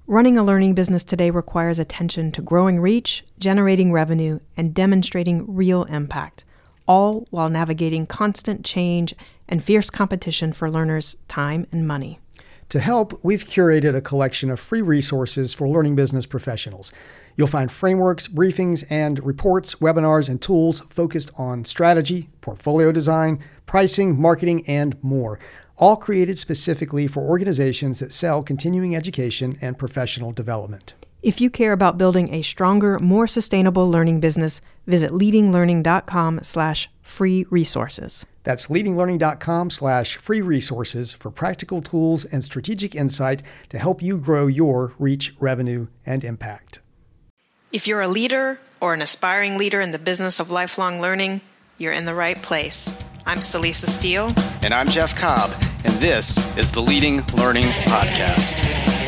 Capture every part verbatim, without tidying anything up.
Running a learning business today requires attention to growing reach, generating revenue, and demonstrating real impact, all while navigating constant change and fierce competition for learners' time and money. To help, we've curated a collection of free resources for learning business professionals. You'll find frameworks, briefings, and reports, webinars, and tools focused on strategy, portfolio design, pricing, marketing, and more, all created specifically for organizations that sell continuing education and professional development. If you care about building a stronger, more sustainable learning business, visit leadinglearning.com slash free resources. That's leadinglearning.com slash free resources for practical tools and strategic insight to help you grow your reach, revenue, and impact. If you're a leader or an aspiring leader in the business of lifelong learning, you're in the right place. I'm Celisa Steele. And I'm Jeff Cobb, and this is the Leading Learning Podcast.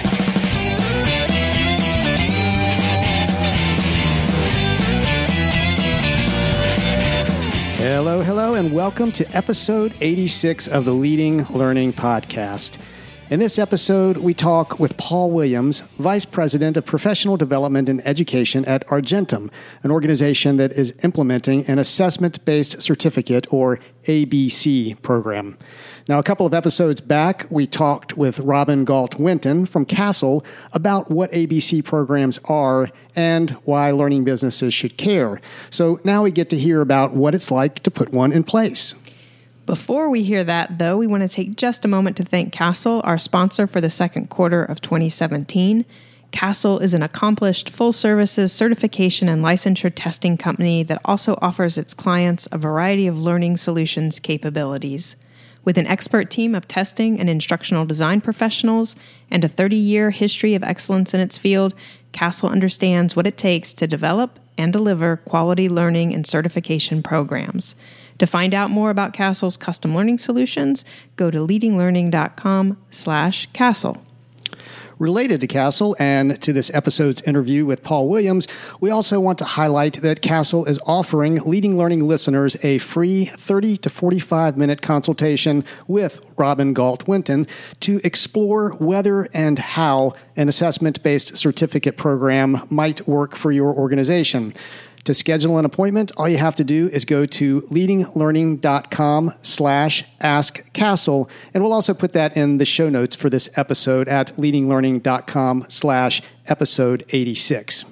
Hello, hello, and welcome to episode eighty-six of the Leading Learning Podcast. In this episode, we talk with Paul Williams, Vice President of Professional Development and Education at Argentum, an organization that is implementing an assessment-based certificate, or A B C, program. Now, a couple of episodes back, we talked with Robin Galt-Winton from CASEL about what A B C programs are and why learning businesses should care. So now we get to hear about what it's like to put one in place. Before we hear that, though, we want to take just a moment to thank CASEL, our sponsor for the second quarter of twenty seventeen. CASEL is an accomplished full-services certification and licensure testing company that also offers its clients a variety of learning solutions capabilities. With an expert team of testing and instructional design professionals and a thirty-year history of excellence in its field, CASEL understands what it takes to develop and deliver quality learning and certification programs. To find out more about CASEL's custom learning solutions, go to leadinglearning.com slash CASEL. Related to CASEL and to this episode's interview with Paul Williams, we also want to highlight that CASEL is offering Leading Learning listeners a free thirty to forty-five minute consultation with Robin Galt-Winton to explore whether and how an assessment-based certificate program might work for your organization. To schedule an appointment, all you have to do is go to leadinglearning.com slash ask CASEL, and we'll also put that in the show notes for this episode at leadinglearning.com slash episode 86.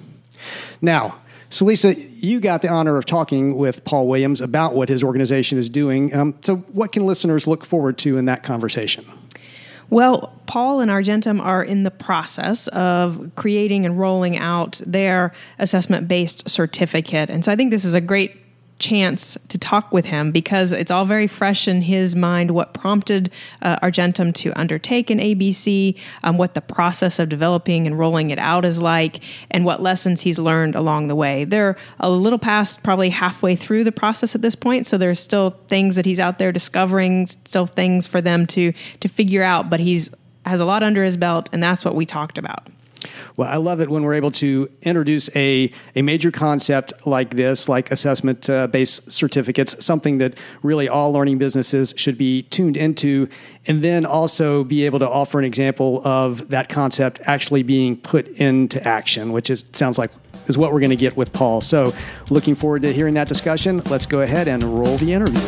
Now, Celisa, you got the honor of talking with Paul Williams about what his organization is doing. Um, so what can listeners look forward to in that conversation? Well, Paul and Argentum are in the process of creating and rolling out their assessment-based certificate. And so I think this is a great chance to talk with him because it's all very fresh in his mind what prompted uh, Argentum to undertake an A B C, um, what the process of developing and rolling it out is like, and what lessons he's learned along the way. They're a little past probably halfway through the process at this point, so there's still things that he's out there discovering, still things for them to to figure out, but he's has a lot under his belt, and that's what we talked about. Well, I love it when we're able to introduce a, a major concept like this, like assessment-based uh, certificates, something that really all learning businesses should be tuned into, and then also be able to offer an example of that concept actually being put into action, which is sounds like is what we're going to get with Paul. So looking forward to hearing that discussion. Let's go ahead and roll the interview.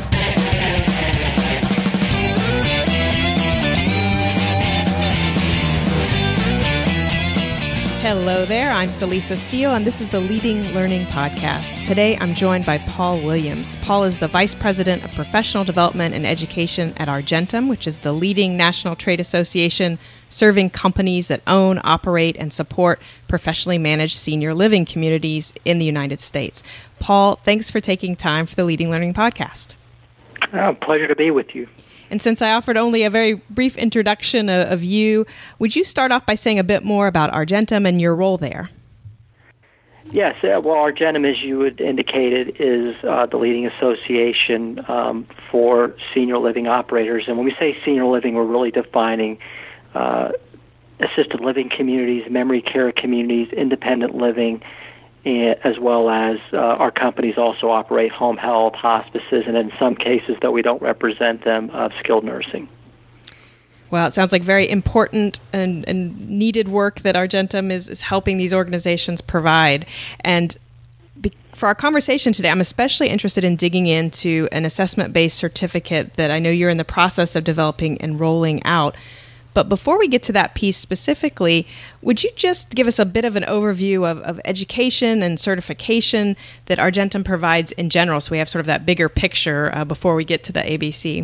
Hello there, I'm Celisa Steele, and this is the Leading Learning Podcast. Today, I'm joined by Paul Williams. Paul is the Vice President of Professional Development and Education at Argentum, which is the leading national trade association serving companies that own, operate, and support professionally managed senior living communities in the United States. Paul, thanks for taking time for the Leading Learning Podcast. Oh, pleasure to be with you. And since I offered only a very brief introduction of, of you, would you start off by saying a bit more about Argentum and your role there? Yes, uh, well, Argentum, as you had indicated, is uh, the leading association um, for senior living operators. And when we say senior living, we're really defining uh, assisted living communities, memory care communities, independent living, as well as uh, our companies also operate home health, hospices, and in some cases, though we don't represent them, of skilled nursing. Well, it sounds like very important and, and needed work that Argentum is, is helping these organizations provide. And be, for our conversation today, I'm especially interested in digging into an assessment-based certificate that I know you're in the process of developing and rolling out. But before we get to that piece specifically, would you just give us a bit of an overview of, of education and certification that Argentum provides in general, so we have sort of that bigger picture uh, before we get to the A B C?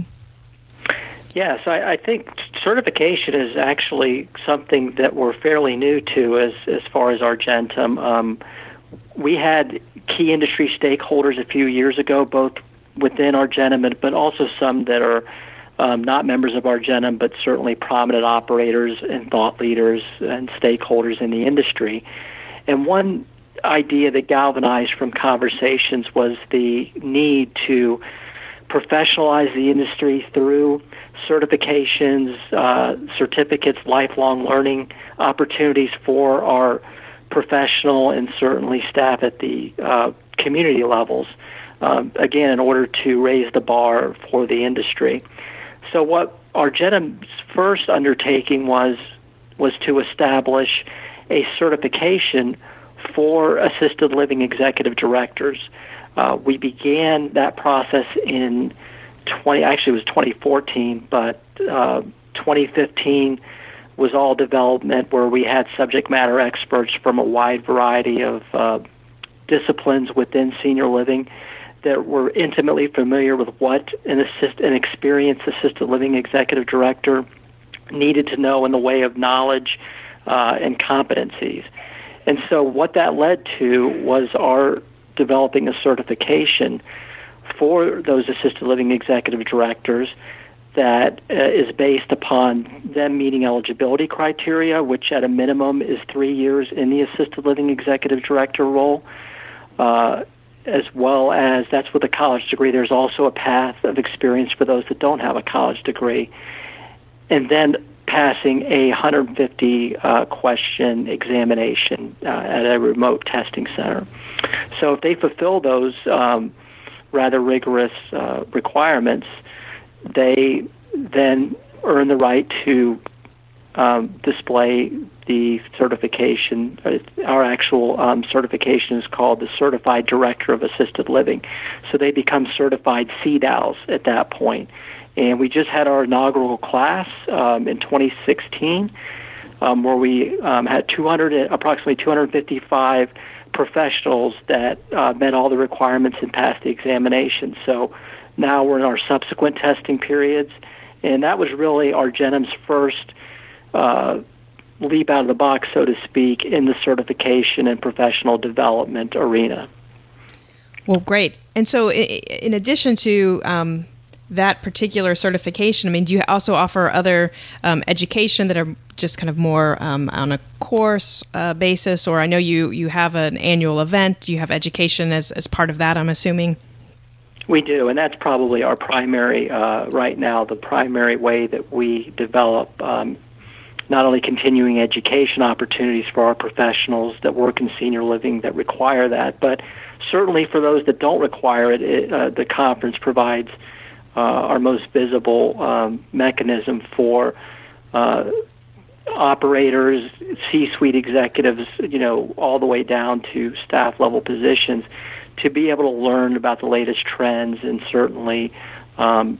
Yes, I, I think certification is actually something that we're fairly new to as, as far as Argentum. Um, we had key industry stakeholders a few years ago, both within Argentum, but also some that are Um, not members of Argentum, but certainly prominent operators and thought leaders and stakeholders in the industry. And one idea that galvanized from conversations was the need to professionalize the industry through certifications, uh, certificates, lifelong learning opportunities for our professional and certainly staff at the uh, community levels, um, again, in order to raise the bar for the industry. So what Argentum's first undertaking was was to establish a certification for assisted living executive directors. Uh, we began that process in twenty. Actually, it was twenty fourteen, but uh, twenty fifteen was all development where we had subject matter experts from a wide variety of uh, disciplines within senior living that were intimately familiar with what an assist, an experienced assisted living executive director needed to know in the way of knowledge uh, and competencies. And so what that led to was our developing a certification for those assisted living executive directors that uh, is based upon them meeting eligibility criteria, which at a minimum is three years in the assisted living executive director role, uh, as well as that's with a college degree. There's also a path of experience for those that don't have a college degree. And then passing a one hundred fifty uh, question examination uh, at a remote testing center. So if they fulfill those um, rather rigorous uh, requirements, they then earn the right to um, display the certification. Our actual um, certification is called the Certified Director of Assisted Living. So they become certified C D A Ls at that point. And we just had our inaugural class um, in twenty sixteen, um, where we um, had two hundred, approximately two hundred fifty-five professionals that uh, met all the requirements and passed the examination. So now we're in our subsequent testing periods, and that was really Argentum's first uh, leap out of the box, so to speak, in the certification and professional development arena. Well, great. And so in addition to um, that particular certification, I mean, do you also offer other um, education that are just kind of more um, on a course uh, basis? Or I know you, you have an annual event. Do you have education as, as part of that, I'm assuming? We do, and that's probably our primary, uh, right now, the primary way that we develop um, not only continuing education opportunities for our professionals that work in senior living that require that, but certainly for those that don't require it, it uh, the conference provides uh, our most visible um, mechanism for uh, operators, C-suite executives, you know, all the way down to staff-level positions, to be able to learn about the latest trends and certainly um,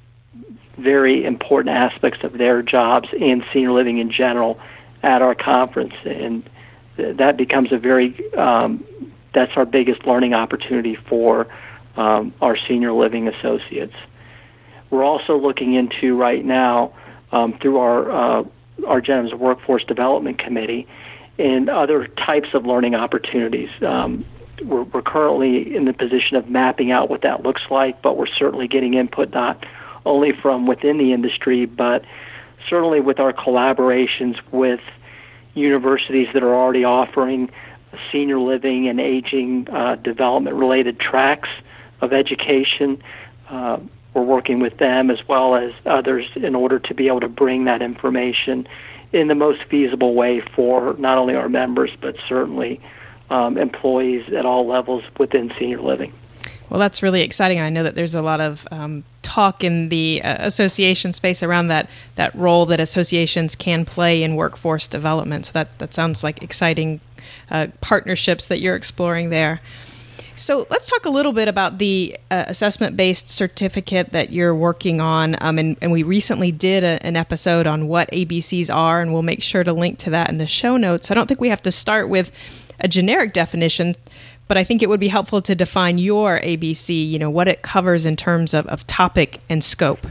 very important aspects of their jobs and senior living in general at our conference. And th- that becomes a very, um, that's our biggest learning opportunity for um, our senior living associates. We're also looking into right now um, through our uh, Argentum's Workforce Development Committee and other types of learning opportunities. Um, we're, we're currently in the position of mapping out what that looks like, but we're certainly getting input not only from within the industry, but certainly with our collaborations with universities that are already offering senior living and aging uh, development-related tracks of education. Uh, we're working with them as well as others in order to be able to bring that information in the most feasible way for not only our members, but certainly um, employees at all levels within senior living. Well, that's really exciting. I know that there's a lot of um, talk in the uh, association space around that that role that associations can play in workforce development. So that, that sounds like exciting uh, partnerships that you're exploring there. So let's talk a little bit about the uh, assessment-based certificate that you're working on. Um, and, and we recently did a, an episode on what A B Cs are, and we'll make sure to link to that in the show notes. I don't think we have to start with a generic definition, but I think it would be helpful to define your A B C, you know, what it covers in terms of, of topic and scope.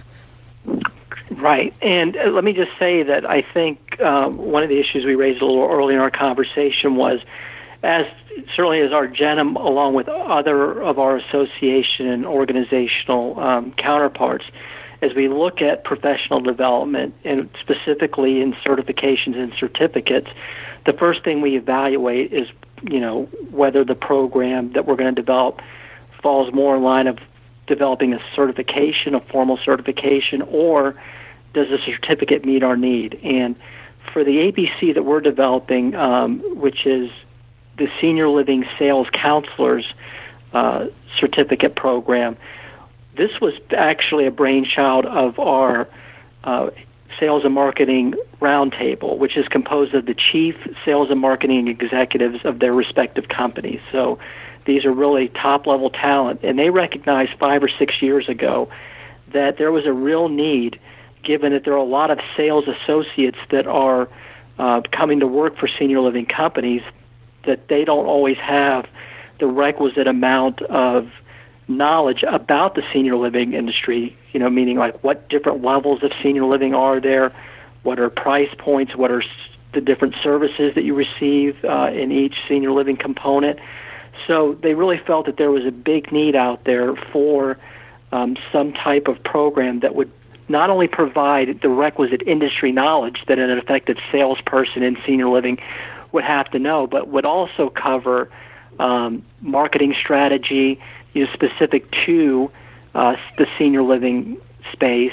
Right. And uh, let me just say that I think um, one of the issues we raised a little early in our conversation was, as certainly as Argentum, along with other of our association and organizational um, counterparts, as we look at professional development, and specifically in certifications and certificates, the first thing we evaluate is, you know, whether the program that we're going to develop falls more in line of developing a certification, a formal certification, or does the certificate meet our need? And for the A B C that we're developing, um, which is the Senior Living Sales Counselors uh, Certificate Program, this was actually a brainchild of our uh, Sales and Marketing Roundtable, which is composed of the chief sales and marketing executives of their respective companies. So these are really top-level talent, and they recognized five or six years ago that there was a real need, given that there are a lot of sales associates that are uh, coming to work for senior living companies, that they don't always have the requisite amount of knowledge about the senior living industry, you know, meaning like what different levels of senior living are there, what are price points, what are the different services that you receive uh, in each senior living component. So they really felt that there was a big need out there for um, some type of program that would not only provide the requisite industry knowledge that an effective salesperson in senior living would have to know, but would also cover um, marketing strategy, you know, specific to uh, the senior living space,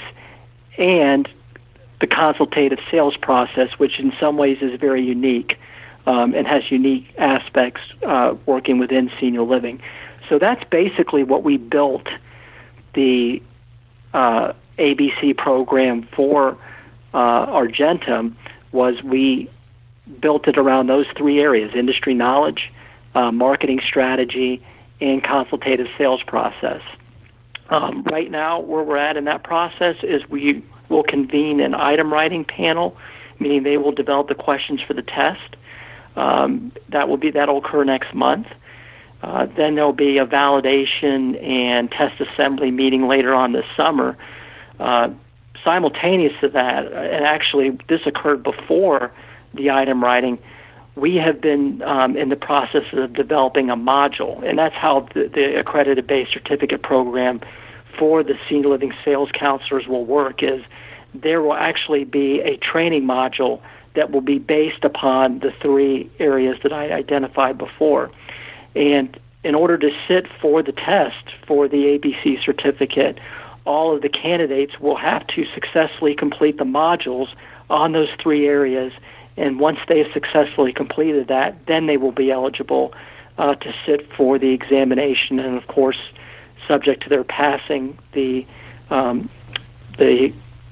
and the consultative sales process, which in some ways is very unique um, and has unique aspects uh, working within senior living. So that's basically what we built the uh, A B C program for uh, Argentum, was we built it around those three areas: industry knowledge, uh, marketing strategy, and consultative sales process. Um, right now, where we're at in that process is we will convene an item writing panel, meaning they will develop the questions for the test. Um, that will be that'll occur next month. Uh, then there'll be a validation and test assembly meeting later on this summer. Uh, simultaneous to that, and actually this occurred before the item writing, we have been um, in the process of developing a module, and that's how the, the accredited-based certificate program for the senior living sales counselors will work. Is there will actually be a training module that will be based upon the three areas that I identified before. And in order to sit for the test for the A B C certificate, all of the candidates will have to successfully complete the modules on those three areas. And once they have successfully completed that, then they will be eligible uh, to sit for the examination. And of course, subject to their passing the um, the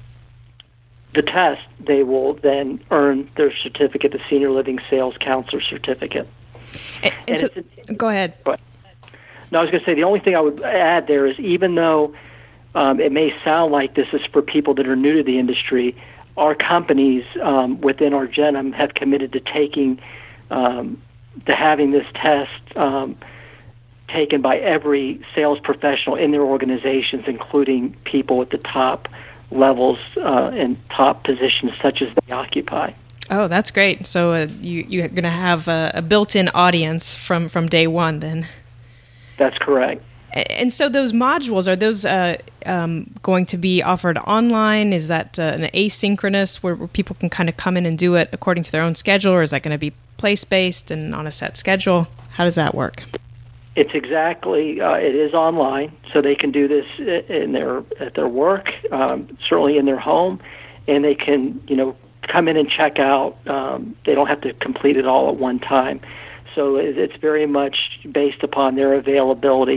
the test, they will then earn their certificate, the Senior Living Sales Counselor Certificate. And, and so, go ahead. But, no, I was going to say the only thing I would add there is, even though um, it may sound like this is for people that are new to the industry, our companies um, within Argentum have committed to taking, um, to having this test um, taken by every sales professional in their organizations, including people at the top levels uh, and top positions such as they occupy. Oh, that's great. So uh, you, you're going to have a, a built-in audience from, from day one then. That's correct. And so those modules, are those uh, um, going to be offered online? Is that uh, an asynchronous where, where people can kind of come in and do it according to their own schedule, or is that going to be place-based and on a set schedule? How does that work? It's exactly, uh, it is online, so they can do this in their at their work, um, certainly in their home, and they can, you know, come in and check out. Um, they don't have to complete it all at one time. So it's very much based upon their availability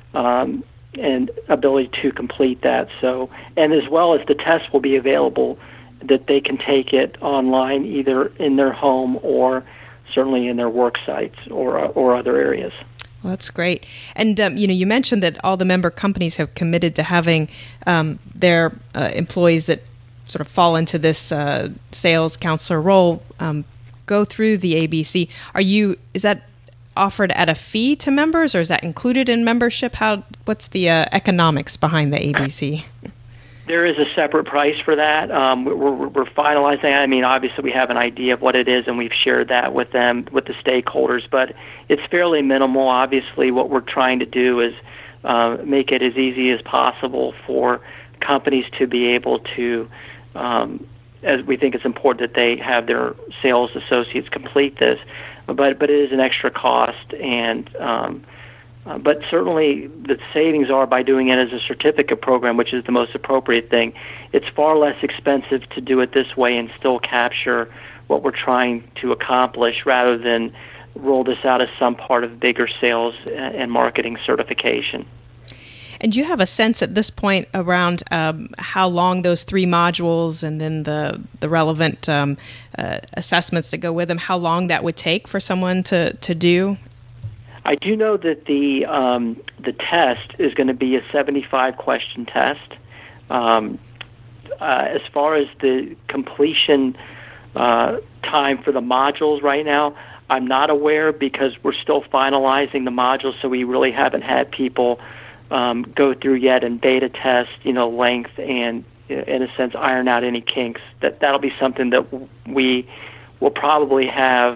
um, and ability to complete that. So, and as well as the test will be available that they can take it online either in their home or certainly in their work sites or or other areas. Well, that's great. And, um, you know, you mentioned that all the member companies have committed to having um, their uh, employees that sort of fall into this uh, sales counselor role um, go through the A B C. Are you, is that offered at a fee to members, or is that included in membership? How, what's the uh, economics behind the A B C? There is a separate price for that. Um, we're, we're, we're finalizing that. I mean, obviously we have an idea of what it is, and we've shared that with them, with the stakeholders, but it's fairly minimal. Obviously, what we're trying to do is uh, make it as easy as possible for companies to be able to, um, as we think it's important that they have their sales associates complete this, but, but it is an extra cost, and um, Uh, but certainly the savings are by doing it as a certificate program, which is the most appropriate thing. It's far less expensive to do it this way and still capture what we're trying to accomplish rather than roll this out as some part of bigger sales and marketing certification. And do you have a sense at this point around um, how long those three modules and then the the relevant um, uh, assessments that go with them, how long that would take for someone to, to do? I do know that the um, the test is going to be a seventy-five question test. Um, uh, as far as the completion uh, time for the modules right now, I'm not aware because we're still finalizing the modules, so we really haven't had people um, go through yet and beta test, you know, length and, in a sense, iron out any kinks. That that'll be something that we will probably have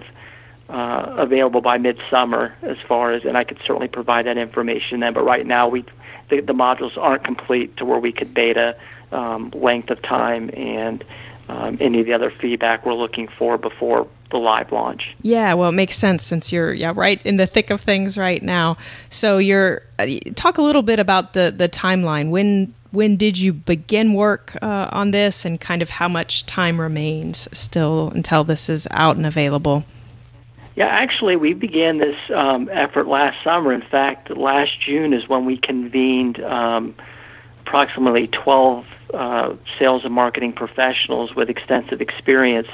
Uh, available by midsummer, as far as, and I could certainly provide that information then. But right now, we the, the modules aren't complete to where we could beta um, length of time and um, any of the other feedback we're looking for before the live launch. Yeah, well, it makes sense since you're yeah right in the thick of things right now. So you're uh, talk a little bit about the the timeline. When when did you begin work uh, on this, and kind of how much time remains still until this is out and available? Yeah, actually, we began this um, effort last summer. In fact, last June is when we convened um, approximately twelve uh, sales and marketing professionals with extensive experience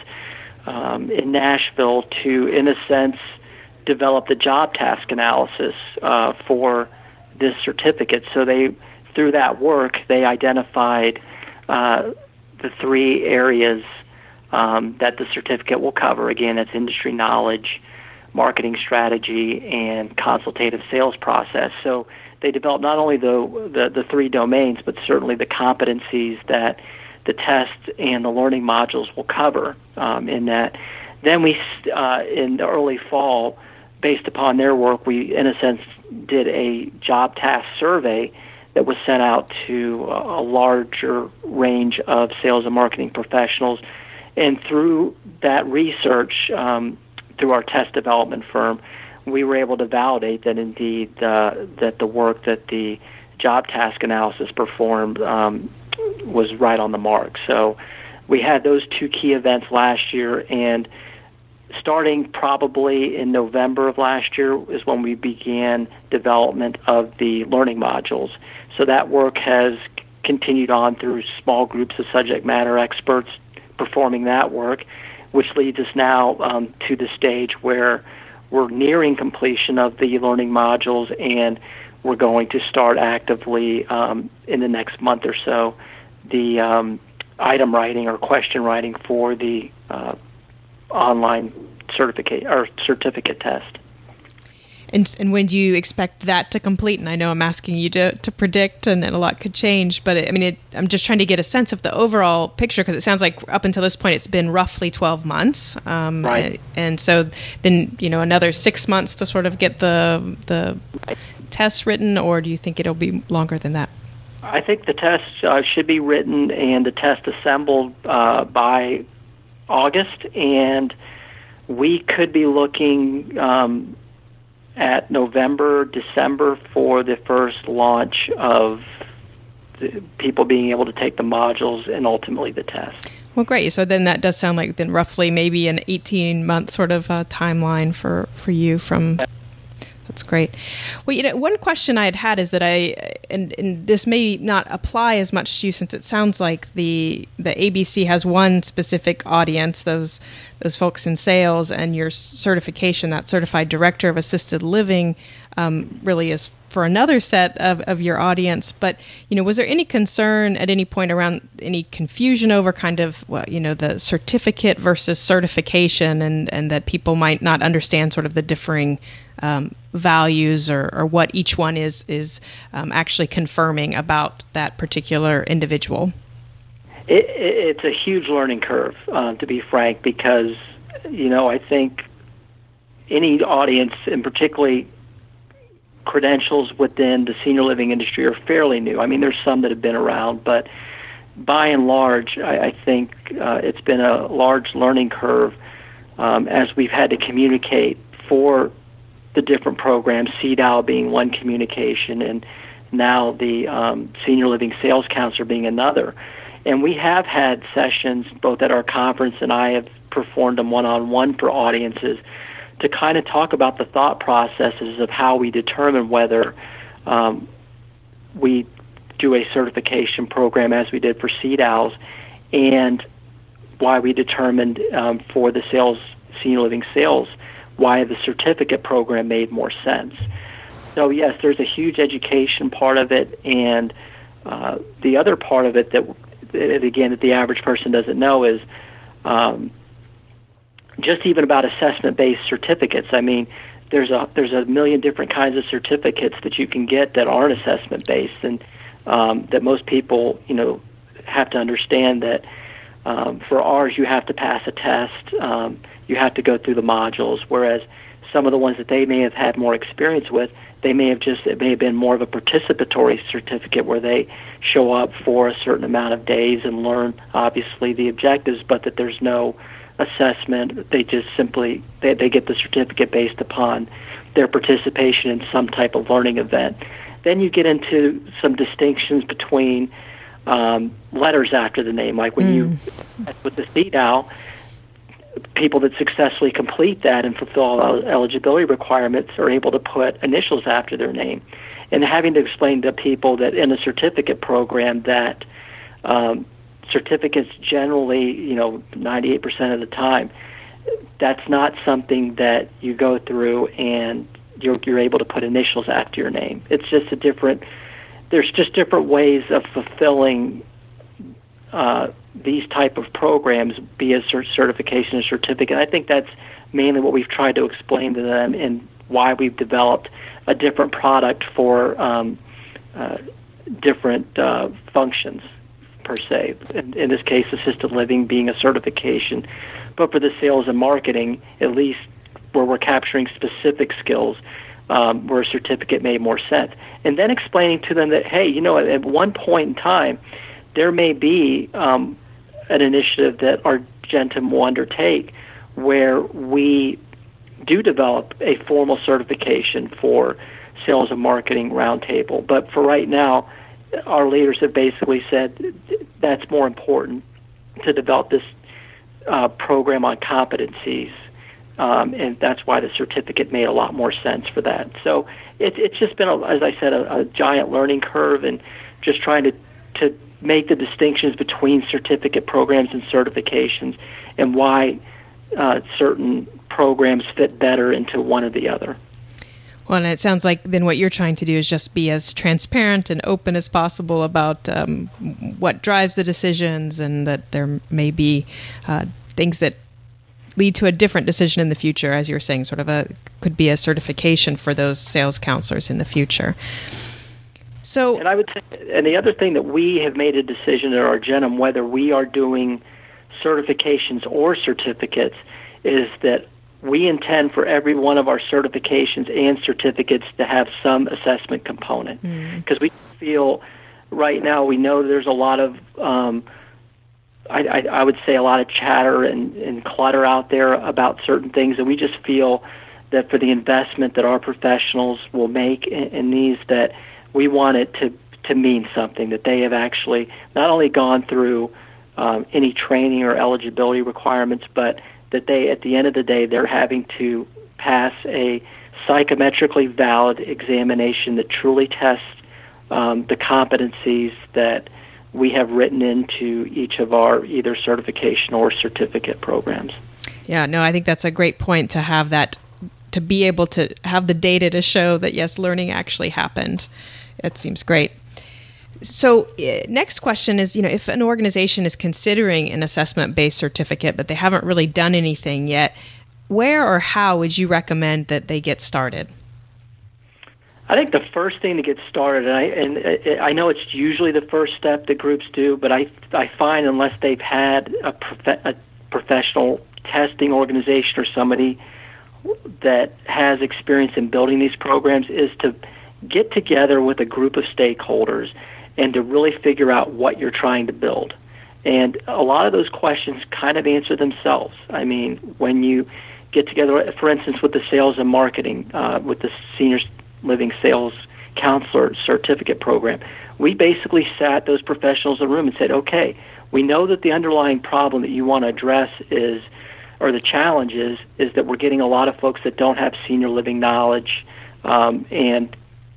um, in Nashville to, in a sense, develop the job task analysis uh, for this certificate. So they, through that work, they identified uh, the three areas um, that the certificate will cover. Again, that's industry knowledge, marketing strategy, and consultative sales process. So they developed not only the, the the three domains, but certainly the competencies that the test and the learning modules will cover um, in that. Then we, uh, in the early fall, based upon their work, we, in a sense, did a job task survey that was sent out to a larger range of sales and marketing professionals. And through that research, um, through our test development firm, we were able to validate that indeed uh, that the work that the job task analysis performed um, was right on the mark. So we had those two key events last year, and starting probably in November of last year is when we began development of the learning modules. So that work has continued on through small groups of subject matter experts performing that work, which leads us now um, to the stage where we're nearing completion of the learning modules, and we're going to start actively um, in the next month or so the um, item writing or question writing for the uh, online certificate or certificate test. And, and when do you expect that to complete? And I know I'm asking you to, to predict, and, and a lot could change, but it, I mean, it, I'm just trying to get a sense of the overall picture, because it sounds like up until this point, it's been roughly twelve months. Um, right. And so then, you know, another six months to sort of get the, the right. tests written, or do you think it'll be longer than that? I think the test uh, should be written and the test assembled uh, by August, and we could be looking um, at November, December for the first launch of the people being able to take the modules and ultimately the test. Well, great. So then that does sound like then roughly maybe an eighteen-month sort of uh, timeline for, for you from... That's great. Well, you know, one question I had had is that I, and, and this may not apply as much to you since it sounds like the the A B C has one specific audience, those those folks in sales, and your certification, that Certified Director of Assisted Living, um, really is for another set of, of your audience. But, you know, was there any concern at any point around any confusion over kind of, well, you know, the certificate versus certification, and, and that people might not understand sort of the differing um, values or, or what each one is, is um, actually confirming about that particular individual? It, it, it's a huge learning curve, uh, to be frank, because, you know, I think any audience, and particularly credentials within the senior living industry, are fairly new. I mean, there's some that have been around, but by and large, I, I think uh, it's been a large learning curve um, as we've had to communicate for the different programs, C D A L being one communication, and now the um, Senior Living Sales Counselor being another. And we have had sessions both at our conference, and I have performed them one-on-one for audiences to kind of talk about the thought processes of how we determine whether um, we do a certification program as we did for C D A Ls, and why we determined um, for the sales senior living sales why the certificate program made more sense. So yes, there's a huge education part of it, and uh, the other part of it that, that again that the average person doesn't know is um, just even about assessment-based certificates. I mean, there's a there's a million different kinds of certificates that you can get that aren't assessment-based, and um, that most people, you know, have to understand that um, for ours you have to pass a test, um, you have to go through the modules, whereas some of the ones that they may have had more experience with, they may have just, it may have been more of a participatory certificate where they show up for a certain amount of days and learn, obviously, the objectives, but that there's no assessment. They just simply, they, they get the certificate based upon their participation in some type of learning event. Then you get into some distinctions between um, letters after the name, like when mm. you, with the C D A L, people that successfully complete that and fulfill all eligibility requirements are able to put initials after their name. And having to explain to people that in a certificate program that um, certificates generally, you know, ninety-eight percent of the time, that's not something that you go through and you're, you're able to put initials after your name. It's just a different, there's just different ways of fulfilling uh, these type of programs, be it certification or certificate. I think that's mainly what we've tried to explain to them and why we've developed a different product for um, uh, different uh, functions, per se. In, in this case, assisted living being a certification. But for the sales and marketing, at least where we're capturing specific skills, um, where a certificate made more sense. And then explaining to them that, hey, you know, at, at one point in time, there may be um, an initiative that Argentum will undertake where we do develop a formal certification for sales and marketing roundtable. But for right now, our leaders have basically said that's more important to develop this uh, program on competencies, um, and that's why the certificate made a lot more sense for that. So it, it's just been, a, as I said, a, a giant learning curve, and just trying to, to make the distinctions between certificate programs and certifications, and why uh, certain programs fit better into one or the other. Well, and it sounds like then what you're trying to do is just be as transparent and open as possible about um, what drives the decisions, and that there may be uh, things that lead to a different decision in the future, as you were saying, sort of a could be a certification for those sales counselors in the future. So, and I would say, and the other thing that we have made a decision at Argentum, whether we are doing certifications or certificates, is that we intend for every one of our certifications and certificates to have some assessment component, because mm. we feel right now we know there's a lot of, um, I, I, I would say a lot of chatter and, and clutter out there about certain things, and we just feel that for the investment that our professionals will make in, in these, that we want it to, to mean something, that they have actually not only gone through um, any training or eligibility requirements, but that they, at the end of the day, they're having to pass a psychometrically valid examination that truly tests um, the competencies that we have written into each of our either certification or certificate programs. Yeah, no, I think that's a great point to have that, to be able to have the data to show that, yes, learning actually happened. It seems great. So uh, next question is, you know, if an organization is considering an assessment-based certificate, but they haven't really done anything yet, where or how would you recommend that they get started? I think the first thing to get started, and I, and I know it's usually the first step that groups do, but I I find unless they've had a, prof- a professional testing organization or somebody that has experience in building these programs, is to get together with a group of stakeholders and to really figure out what you're trying to build. And a lot of those questions kind of answer themselves. I mean, when you get together, for instance, with the sales and marketing, uh, with the seniors living sales counselor certificate program, we basically sat those professionals in a room and said, okay, we know that the underlying problem that you want to address is, or the challenge is, is that we're getting a lot of folks that don't have senior living knowledge, um, and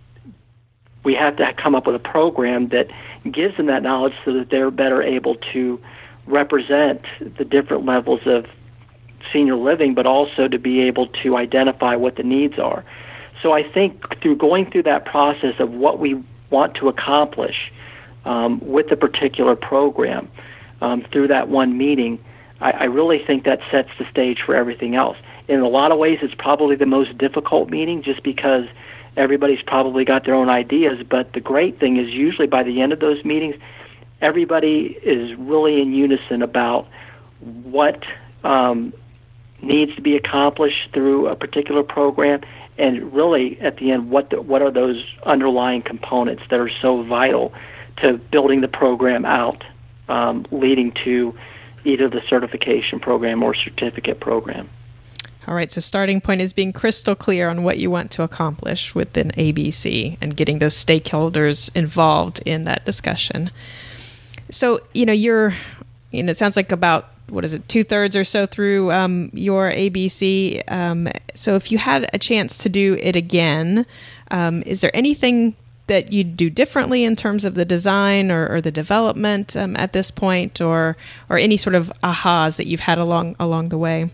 we have to come up with a program that gives them that knowledge so that they're better able to represent the different levels of senior living, but also to be able to identify what the needs are. So I think through going through that process of what we want to accomplish um, with the particular program um, through that one meeting, I, I really think that sets the stage for everything else. In a lot of ways, it's probably the most difficult meeting just because everybody's probably got their own ideas, but the great thing is usually by the end of those meetings, everybody is really in unison about what um, needs to be accomplished through a particular program, and really at the end, what the, what are those underlying components that are so vital to building the program out, um, leading to either the certification program or certificate program. All right, so starting point is being crystal clear on what you want to accomplish within A B C and getting those stakeholders involved in that discussion. So, you know, you're, you know, it sounds like about, what is it, two-thirds or so through um, your A B C. Um, so if you had a chance to do it again, um, is there anything that you'd do differently in terms of the design or, or the development um, at this point, or or any sort of ahas that you've had along along the way?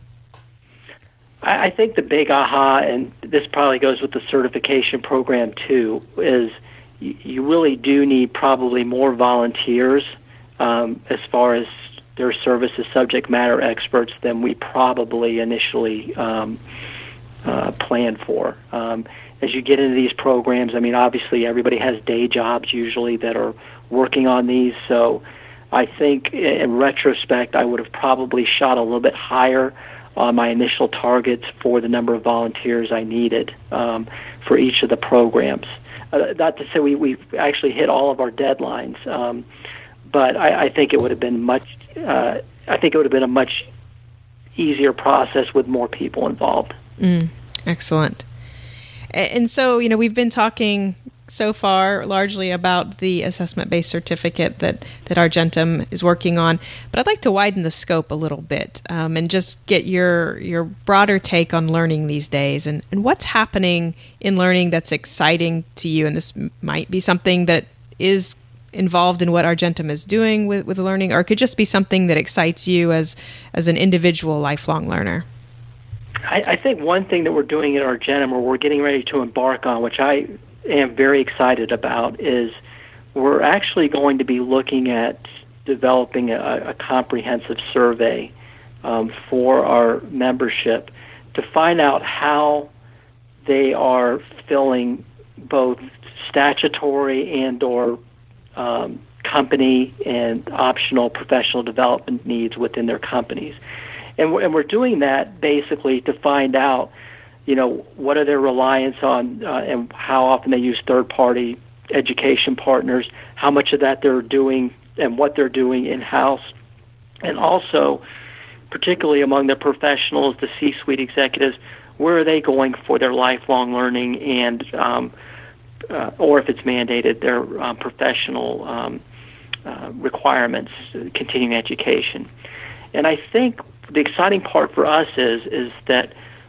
I think the big aha, and this probably goes with the certification program too, is you really do need probably more volunteers um, as far as their service as subject matter experts than we probably initially um, uh, planned for. Um, as you get into these programs, I mean, obviously everybody has day jobs usually that are working on these, so I think in retrospect I would have probably shot a little bit higher on my initial targets for the number of volunteers I needed um, for each of the programs. Uh, not to say we, we've actually hit all of our deadlines, um, but I, I think it would have been much. Uh, I think it would have been a much easier process with more people involved. Mm, excellent. And so, you know, we've been talking so far largely about the assessment-based certificate that, that Argentum is working on, but I'd like to widen the scope a little bit um, and just get your your broader take on learning these days and, and what's happening in learning that's exciting to you. And this might be something that is involved in what Argentum is doing with, with learning, or it could just be something that excites you as, as an individual lifelong learner. I, I think one thing that we're doing at Argentum, or we're getting ready to embark on, which I am very excited about, is we're actually going to be looking at developing a, a comprehensive survey um, for our membership to find out how they are filling both statutory and or um, company and optional professional development needs within their companies. And we're, and we're doing that basically to find out, you know, what are their reliance on uh, and how often they use third-party education partners, how much of that they're doing and what they're doing in-house, and also, particularly among the professionals, the C-suite executives, where are they going for their lifelong learning and, um, uh, or if it's mandated, their um, professional um, uh, requirements, continuing education. And I think the exciting part for us is is that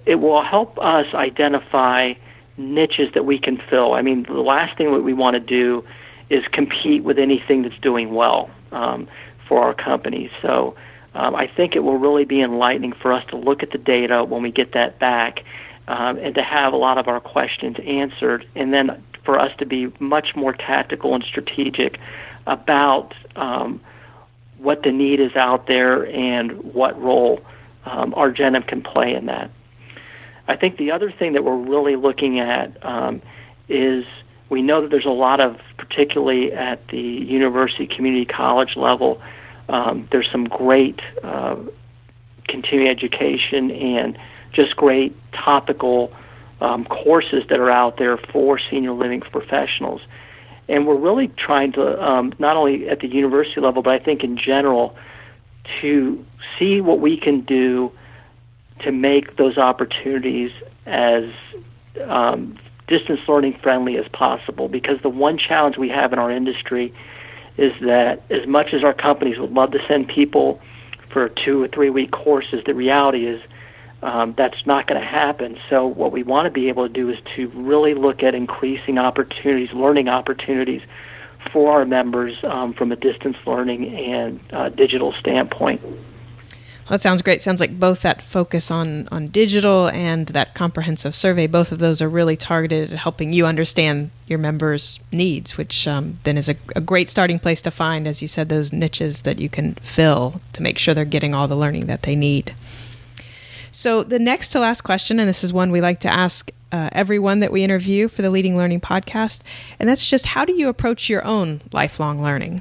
it will help us identify niches that we can fill. I mean, the last thing that we want to do is compete with anything that's doing well um, for our company. So um, I think it will really be enlightening for us to look at the data when we get that back um, and to have a lot of our questions answered, and then for us to be much more tactical and strategic about um, what the need is out there and what role um, Argentum can play in that. I think the other thing that we're really looking at um, is we know that there's a lot of, particularly at the university community college level, um, there's some great uh, continuing education and just great topical um, courses that are out there for senior living professionals. And we're really trying to, um, not only at the university level, but I think in general, to see what we can do to make those opportunities as um, distance learning friendly as possible. Because the one challenge we have in our industry is that as much as our companies would love to send people for two or three week courses, the reality is um, that's not going to happen. So what we want to be able to do is to really look at increasing opportunities, learning opportunities for our members um, from a distance learning and uh, digital standpoint. Well, that sounds great. Sounds like both that focus on, on digital and that comprehensive survey, both of those are really targeted at helping you understand your members' needs, which um, then is a, a great starting place to find, as you said, those niches that you can fill to make sure they're getting all the learning that they need. So the next to last question, and this is one we like to ask uh, everyone that we interview for the Leading Learning podcast, and that's just how do you approach your own lifelong learning?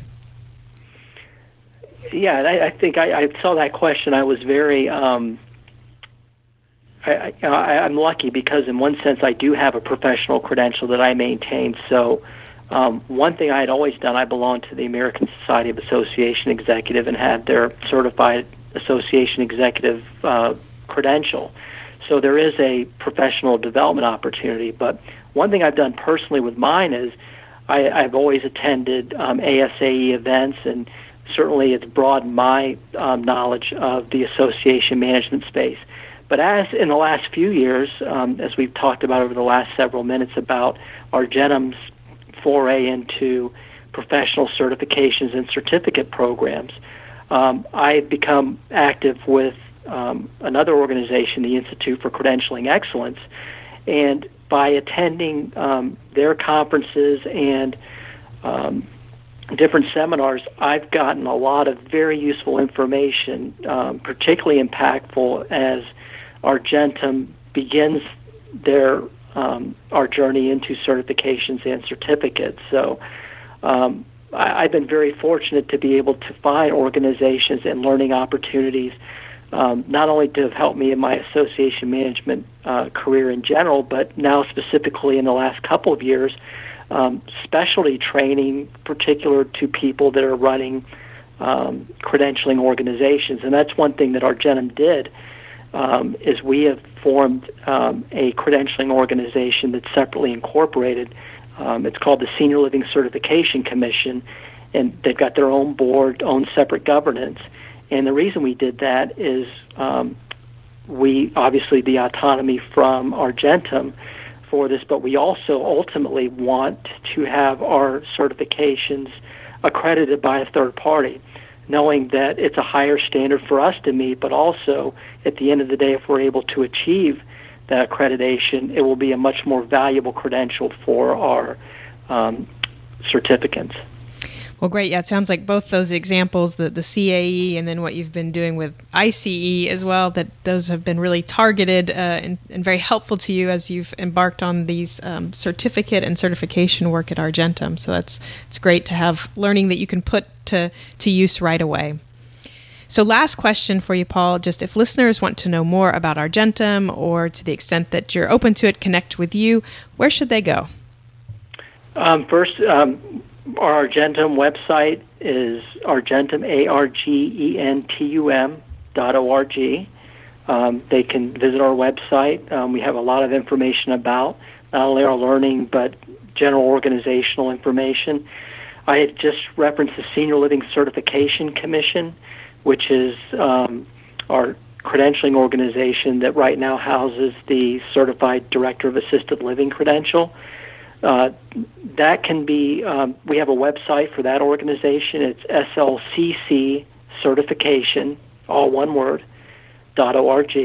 Yeah, I, I think I, I saw that question. I was very, um, I, I, I'm lucky because in one sense I do have a professional credential that I maintain. So um, one thing I had always done, I belonged to the American Society of Association Executive and had their certified association executive uh, credential. So there is a professional development opportunity. But one thing I've done personally with mine is I, I've always attended um, A S A E events, and certainly it's broadened my um, knowledge of the association management space. But as in the last few years, um, as we've talked about over the last several minutes about Argentum's foray into professional certifications and certificate programs, um, I've become active with um, another organization, the Institute for Credentialing Excellence, and by attending um, their conferences and um, different seminars, I've gotten a lot of very useful information, um, particularly impactful as Argentum begins their um, our journey into certifications and certificates. So um, I, I've been very fortunate to be able to find organizations and learning opportunities, um, not only to have helped me in my association management uh, career in general, but now specifically in the last couple of years, Um, specialty training, particular to people that are running um, credentialing organizations. And that's one thing that Argentum did, um, is we have formed um, a credentialing organization that's separately incorporated. Um, it's called the Senior Living Certification Commission, and they've got their own board, own separate governance. And the reason we did that is um, we, obviously, the autonomy from Argentum for this, but we also ultimately want to have our certifications accredited by a third party, knowing that it's a higher standard for us to meet, but also at the end of the day, if we're able to achieve that accreditation, it will be a much more valuable credential for our um, certificates. Well, great. Yeah, it sounds like both those examples, the, the C A E and then what you've been doing with I C E as well, that those have been really targeted uh, and, and very helpful to you as you've embarked on these um, certificate and certification work at Argentum. So that's it's great to have learning that you can put to, to use right away. So last question for you, Paul, just if listeners want to know more about Argentum or to the extent that you're open to it, connect with you, where should they go? Um, first, um, our Argentum website is Argentum, A R G E N T U M dot O R G. Um, they can visit our website. Um, we have a lot of information about not only our learning, but general organizational information. I had just referenced the Senior Living Certification Commission, which is um, our credentialing organization that right now houses the Certified Director of Assisted Living credential. Uh, that can be, um, we have a website for that organization. It's S L C C certification, all one word, dot org.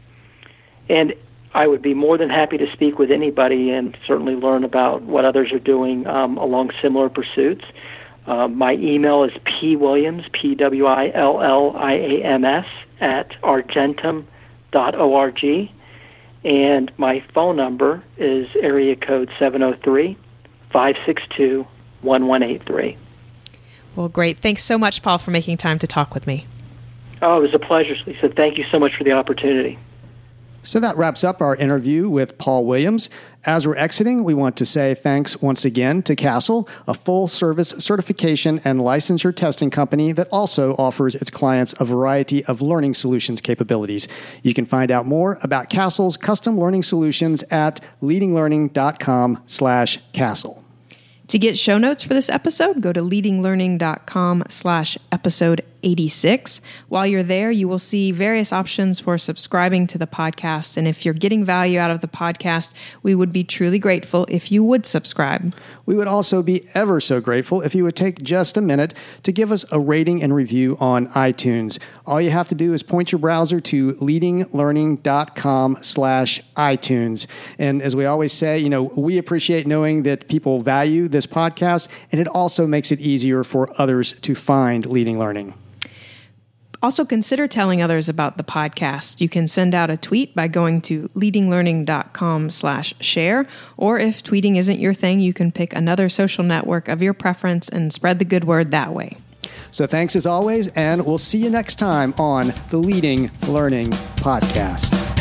And I would be more than happy to speak with anybody and certainly learn about what others are doing um, along similar pursuits. Uh, my email is pwilliams, P W I L L I A M S, at argentum dot org. And my phone number is area code seven oh three, five six two, one one eight three. Well, great. Thanks so much, Paul, for making time to talk with me. Oh, it was a pleasure, Lisa. Thank you so much for the opportunity. So that wraps up our interview with Paul Williams. As we're exiting, we want to say thanks once again to Castle, a full-service certification and licensure testing company that also offers its clients a variety of learning solutions capabilities. You can find out more about Castle's custom learning solutions at leadinglearning.com slash Castle. To get show notes for this episode, go to leadinglearning.com slash episode 86. While you're there, you will see various options for subscribing to the podcast. And if you're getting value out of the podcast, we would be truly grateful if you would subscribe. We would also be ever so grateful if you would take just a minute to give us a rating and review on iTunes. All you have to do is point your browser to leadinglearning.com slash iTunes. And as we always say, you know, we appreciate knowing that people value this podcast, and it also makes it easier for others to find Leading Learning. Also, consider telling others about the podcast. You can send out a tweet by going to leadinglearning.com slash share, or if tweeting isn't your thing, you can pick another social network of your preference and spread the good word that way. So thanks as always, and we'll see you next time on the Leading Learning Podcast.